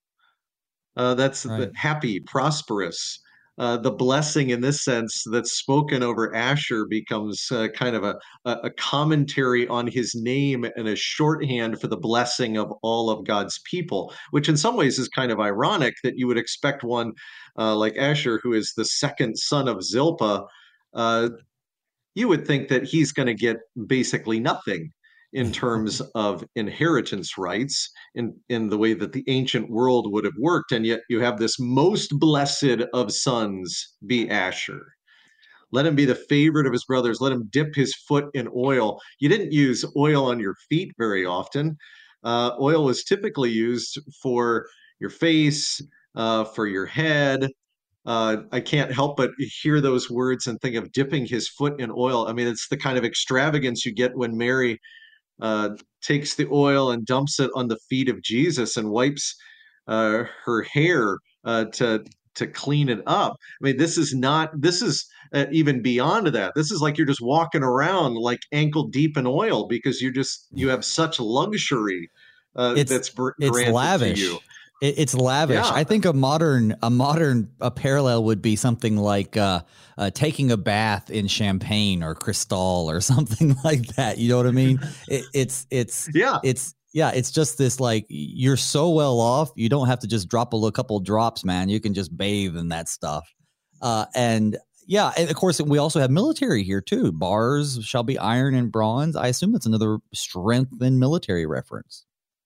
Uh, that's right. The happy, prosperous. Uh, the blessing in this sense that's spoken over Asher becomes uh, kind of a, a commentary on his name and a shorthand for the blessing of all of God's people, which in some ways is kind of ironic that you would expect one uh, like Asher, who is the second son of Zilpah, uh, you would think that he's going to get basically nothing in terms of inheritance rights in, in the way that the ancient world would have worked. And yet you have this most blessed of sons be Asher. Let him be the favorite of his brothers. Let him dip his foot in oil. You didn't use oil on your feet very often. Uh, oil was typically used for your face, uh, for your head. Uh, I can't help but hear those words and think of dipping his foot in oil. I mean, it's the kind of extravagance you get when Mary Uh, takes the oil and dumps it on the feet of Jesus and wipes uh, her hair uh, to to clean it up. I mean, this is not, this is uh, even beyond that. This is like you're just walking around like ankle deep in oil because you just, you have such luxury uh, it's, that's br- it's granted lavish. to you. It's lavish. Yeah. I think a modern a modern a parallel would be something like uh, uh, taking a bath in champagne or Cristal or something like that. You know what I mean? It, it's it's yeah. It's yeah. It's just this like you're so well off. You don't have to just drop a little, couple drops, man. You can just bathe in that stuff. Uh, and yeah, and of course we also have military here too. Bars shall be iron and bronze. I assume that's another strength in military reference.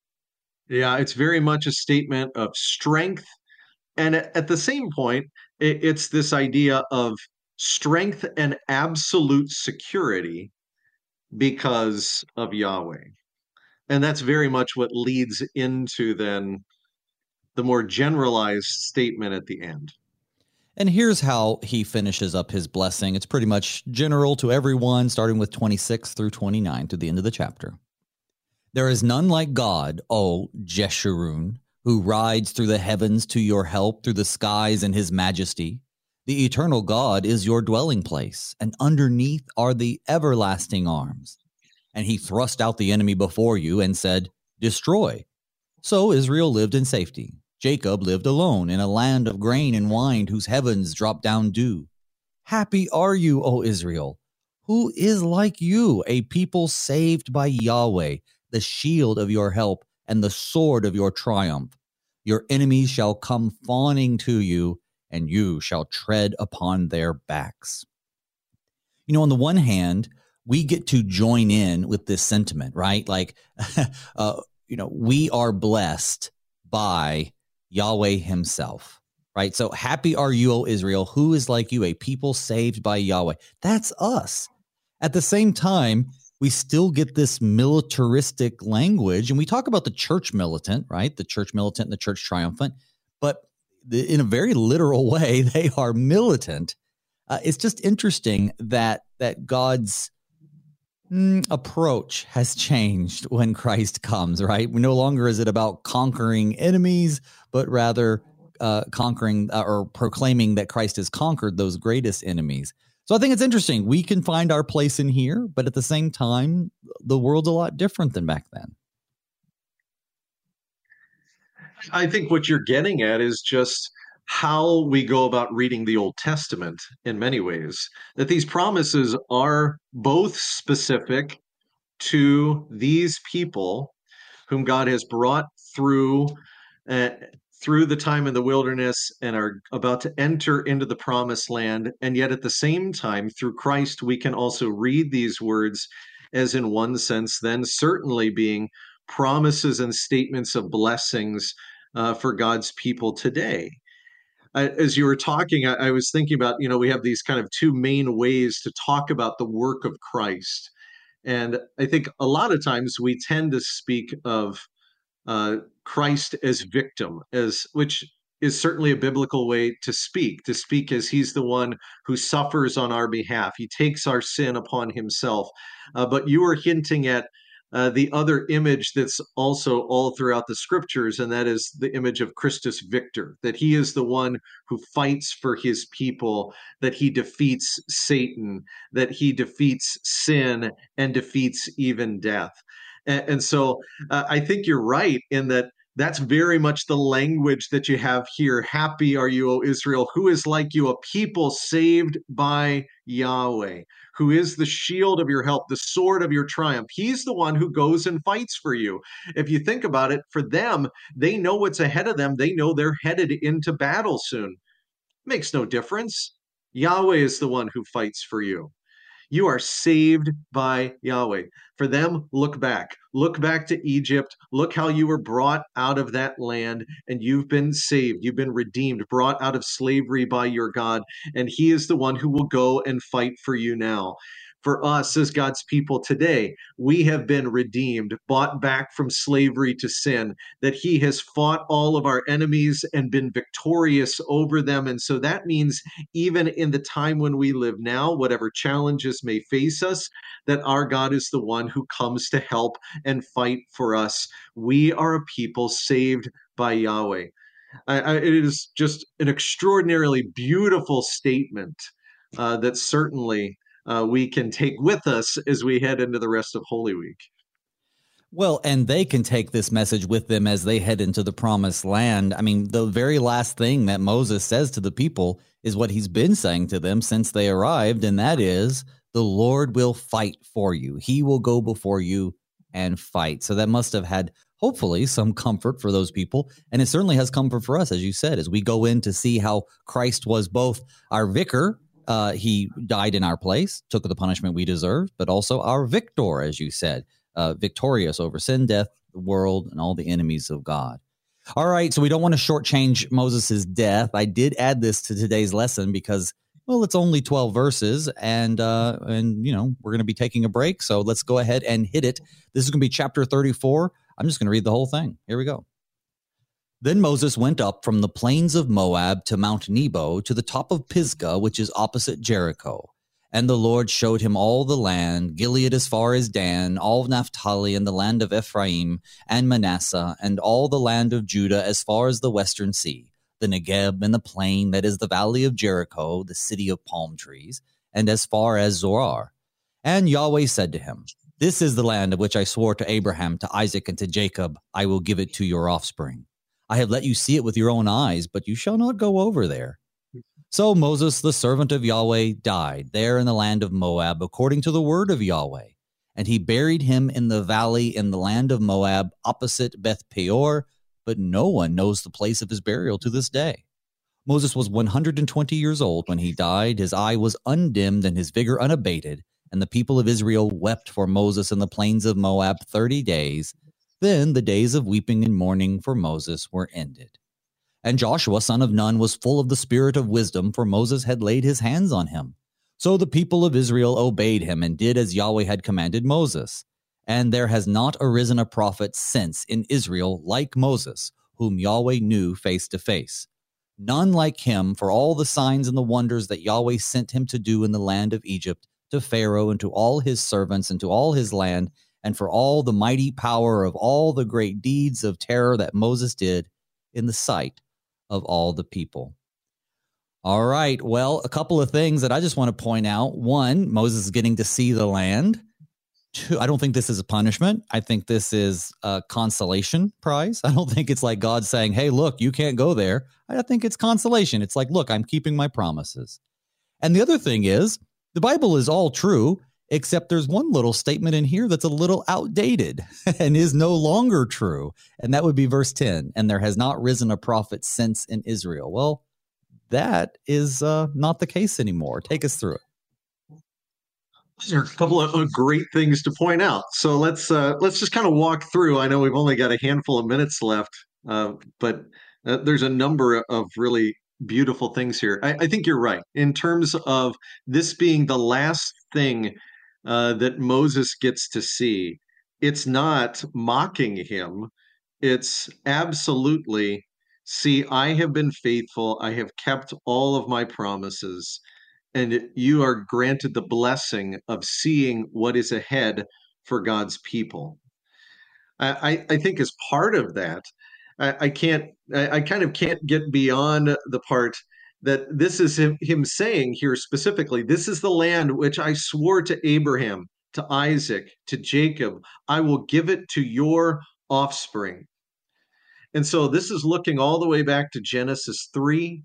Yeah, it's very much a statement of strength. And at the same point, it's this idea of strength and absolute security because of Yahweh. And that's very much what leads into then the more generalized statement at the end. And here's how he finishes up his blessing. It's pretty much general to everyone, starting with twenty-six through twenty-nine to the end of the chapter. There is none like God, O Jeshurun, who rides through the heavens to your help, through the skies in his majesty. The eternal God is your dwelling place, and underneath are the everlasting arms. And he thrust out the enemy before you and said, destroy. So Israel lived in safety. Jacob lived alone in a land of grain and wine, whose heavens drop down dew. Happy are you, O Israel. Who is like you, a people saved by Yahweh, the shield of your help and the sword of your triumph? Your enemies shall come fawning to you, and you shall tread upon their backs. You know, on the one hand, we get to join in with this sentiment, right? Like, uh, you know, we are blessed by Yahweh himself, right? So happy are you, O Israel, who is like you, a people saved by Yahweh. That's us. At the same time, we still get this militaristic language, and we talk about the church militant, right? The church militant and the church triumphant, but the, in a very literal way, they are militant. Uh, it's just interesting that that God's mm, approach has changed when Christ comes, right? No longer is it about conquering enemies, but rather uh, conquering uh, or proclaiming that Christ has conquered those greatest enemies. So I think it's interesting. We can find our place in here, but at the same time, the world's a lot different than back then. I think what you're getting at is just how we go about reading the Old Testament in many ways, that these promises are both specific to these people whom God has brought through uh, through the time in the wilderness and are about to enter into the promised land. And yet at the same time, through Christ, we can also read these words as, in one sense, then certainly being promises and statements of blessings uh, for God's people today. I, as you were talking, I, I was thinking about, you know, we have these kind of two main ways to talk about the work of Christ. And I think a lot of times we tend to speak of uh, Christ as victim, as which is certainly a biblical way to speak, to speak as he's the one who suffers on our behalf. He takes our sin upon himself. Uh, but you were hinting at uh, the other image that's also all throughout the scriptures, and that is the image of Christus Victor, that he is the one who fights for his people, that he defeats Satan, that he defeats sin and defeats even death. And, and so uh, I think you're right in that that's very much the language that you have here. Happy are you, O Israel, who is like you, a people saved by Yahweh, who is the shield of your help, the sword of your triumph. He's the one who goes and fights for you. If you think about it, for them, they know what's ahead of them. They know they're headed into battle soon. Makes no difference. Yahweh is the one who fights for you. You are saved by Yahweh. For them, look back. Look back to Egypt. Look how you were brought out of that land, and you've been saved. You've been redeemed, brought out of slavery by your God, and he is the one who will go and fight for you now. For us as God's people today, we have been redeemed, bought back from slavery to sin, that he has fought all of our enemies and been victorious over them. And so that means even in the time when we live now, whatever challenges may face us, that our God is the one who comes to help and fight for us. We are a people saved by Yahweh. I, I, it is just an extraordinarily beautiful statement uh, that certainly Uh, we can take with us as we head into the rest of Holy Week. Well, and they can take this message with them as they head into the promised land. I mean, the very last thing that Moses says to the people is what he's been saying to them since they arrived, and that is, the Lord will fight for you. He will go before you and fight. So that must have had, hopefully, some comfort for those people. And it certainly has comfort for us, as you said, as we go in to see how Christ was both our vicar. Uh, he died in our place, took the punishment we deserved, but also our victor, as you said, uh, victorious over sin, death, the world, and all the enemies of God. All right, so we don't want to shortchange Moses' death. I did add this to today's lesson because, well, it's only twelve verses, and, uh, and you know, we're going to be taking a break, so let's go ahead and hit it. This is going to be chapter thirty-four. I'm just going to read the whole thing. Here we go. Then Moses went up from the plains of Moab to Mount Nebo to the top of Pisgah, which is opposite Jericho. And the Lord showed him all the land, Gilead as far as Dan, all of Naphtali and the land of Ephraim and Manasseh, and all the land of Judah as far as the western sea, the Negeb and the plain that is the valley of Jericho, the city of palm trees, and as far as Zoar. And Yahweh said to him, This is the land of which I swore to Abraham, to Isaac, and to Jacob, I will give it to your offspring. I have let you see it with your own eyes, but you shall not go over there. So Moses, the servant of Yahweh, died there in the land of Moab, according to the word of Yahweh. And he buried him in the valley in the land of Moab, opposite Beth Peor, but no one knows the place of his burial to this day. Moses was one hundred twenty years old when he died. His eye was undimmed and his vigor unabated, And the people of Israel wept for Moses in the plains of Moab thirty days. Then the days of weeping and mourning for Moses were ended. And Joshua, son of Nun, was full of the spirit of wisdom, for Moses had laid his hands on him. So the people of Israel obeyed him and did as Yahweh had commanded Moses. And there has not arisen a prophet since in Israel like Moses, whom Yahweh knew face to face. None like him for all the signs and the wonders that Yahweh sent him to do in the land of Egypt, to Pharaoh and to all his servants and to all his land, and for all the mighty power of all the great deeds of terror that Moses did in the sight of all the people. All right, well, a couple of things that I just want to point out. One, Moses is getting to see the land. Two, I don't think this is a punishment. I think this is a consolation prize. I don't think it's like God saying, hey, look, you can't go there. I think it's consolation. It's like, look, I'm keeping my promises. And the other thing is, the Bible is all true, except there's one little statement in here that's a little outdated and is no longer true. And that would be verse ten. And there has not risen a prophet since in Israel. Well, that is uh, not the case anymore. Take us through it. Those are a couple of great things to point out. So let's uh, let's just kind of walk through. I know we've only got a handful of minutes left, uh, but uh, there's a number of really beautiful things here. I, I think you're right in terms of this being the last thing uh, that Moses gets to see. It's not mocking him. It's absolutely, see, I have been faithful. I have kept all of my promises. And you are granted the blessing of seeing what is ahead for God's people. I, I think as part of that, I, I can't, I, I kind of can't get beyond the part that this is him, him saying here specifically, this is the land which I swore to Abraham, to Isaac, to Jacob, I will give it to your offspring. And so this is looking all the way back to Genesis three.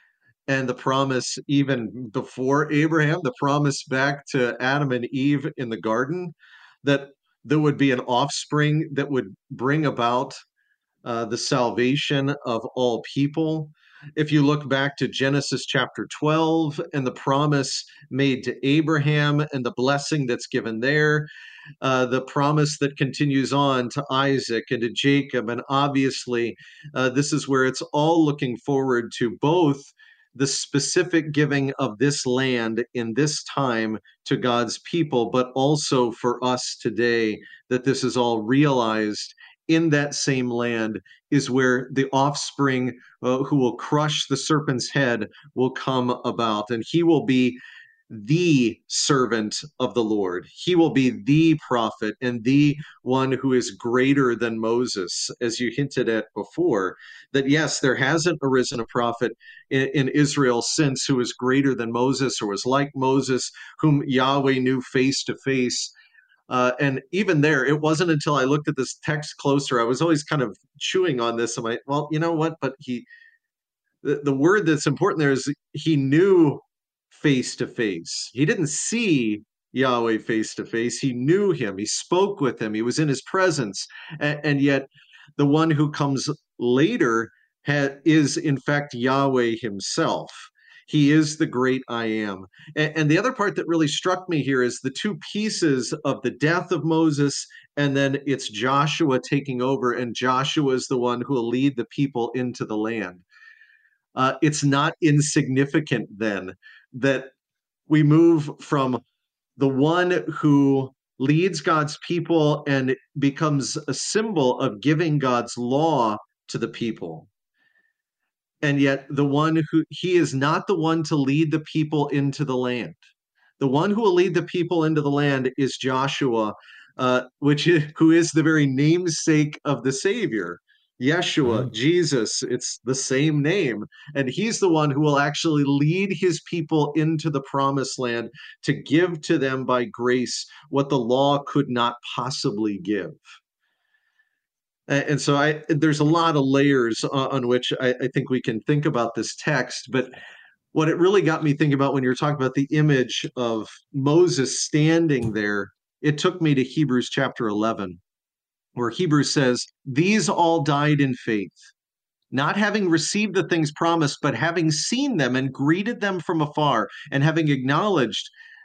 And the promise even before Abraham, the promise back to Adam and Eve in the garden, that there would be an offspring that would bring about uh, the salvation of all people. If you look back to Genesis chapter twelve and the promise made to Abraham and the blessing that's given there, uh, the promise that continues on to Isaac and to Jacob. And obviously, uh, this is where it's all looking forward to both the specific giving of this land in this time to God's people, but also for us today, that this is all realized in that same land is where the offspring uh, who will crush the serpent's head will come about, and he will be the servant of the Lord. He will be the prophet and the one who is greater than Moses, as you hinted at before, that yes, there hasn't arisen a prophet in, in Israel since who is greater than Moses or was like Moses, whom Yahweh knew face to face. Uh, and even there, it wasn't until I looked at this text closer, I was always kind of chewing on this. I'm like, well, you know what? But he, the, the word that's important there is he knew face to face. He didn't see Yahweh face to face. He knew him. He spoke with him. He was in his presence. And, and yet the one who comes later ha, is in fact Yahweh himself. He is the great I am. And, and the other part that really struck me here is the two pieces of the death of Moses, and then it's Joshua taking over, and Joshua is the one who will lead the people into the land. Uh, it's not insignificant then that we move from the one who leads God's people and becomes a symbol of giving God's law to the people. And yet the one who, he is not the one to lead the people into the land. The one who will lead the people into the land is Joshua, uh, which is, who is the very namesake of the Savior. Yeshua, mm. Jesus, it's the same name. And he's the one who will actually lead his people into the promised land to give to them by grace what the law could not possibly give. And so I, there's a lot of layers on which I, I think we can think about this text. But what it really got me thinking about when you're talking about the image of Moses standing there, it took me to Hebrews chapter eleven, where Hebrews says, these all died in faith, not having received the things promised, but having seen them and greeted them from afar, and having acknowledged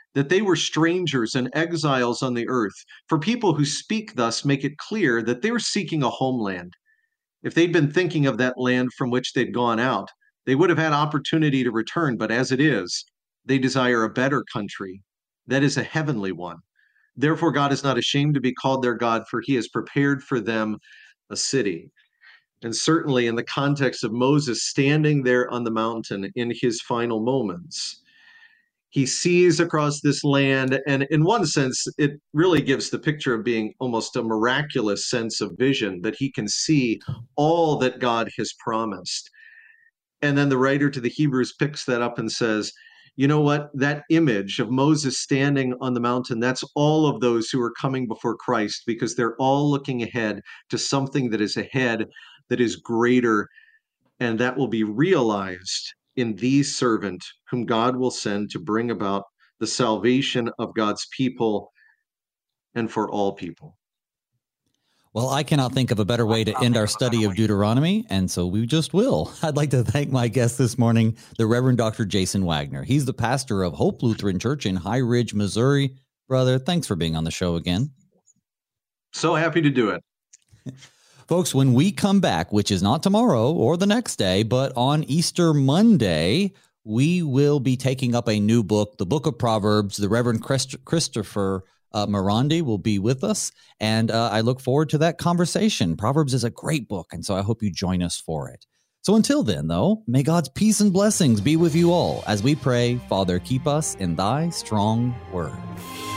that they were strangers and exiles on the earth. For people who speak thus make it clear that they're seeking a homeland. If they'd been thinking of that land from which they'd gone out, they would have had opportunity to return, but as it is, they desire a better country, that is a heavenly one. Therefore, God is not ashamed to be called their God, for he has prepared for them a city. And certainly in the context of Moses standing there on the mountain in his final moments, he sees across this land, and in one sense, it really gives the picture of being almost a miraculous sense of vision, that he can see all that God has promised. And then the writer to the Hebrews picks that up and says, you know what, that image of Moses standing on the mountain, that's all of those who are coming before Christ, because they're all looking ahead to something that is ahead, that is greater, and that will be realized in the servant whom God will send to bring about the salvation of God's people and for all people. Well, I cannot think of a better way to end our study of Deuteronomy, and so we just will. I'd like to thank my guest this morning, the Reverend Doctor Jason Wagner. He's the pastor of Hope Lutheran Church in High Ridge, Missouri. Brother, thanks for being on the show again. So happy to do it. Folks, when we come back, which is not tomorrow or the next day, but on Easter Monday, we will be taking up a new book, the Book of Proverbs. The Reverend Christ- Christopher uh, Morandi will be with us, and uh, I look forward to that conversation. Proverbs is a great book, and so I hope you join us for it. So until then, though, may God's peace and blessings be with you all as we pray, Father, keep us in thy strong word.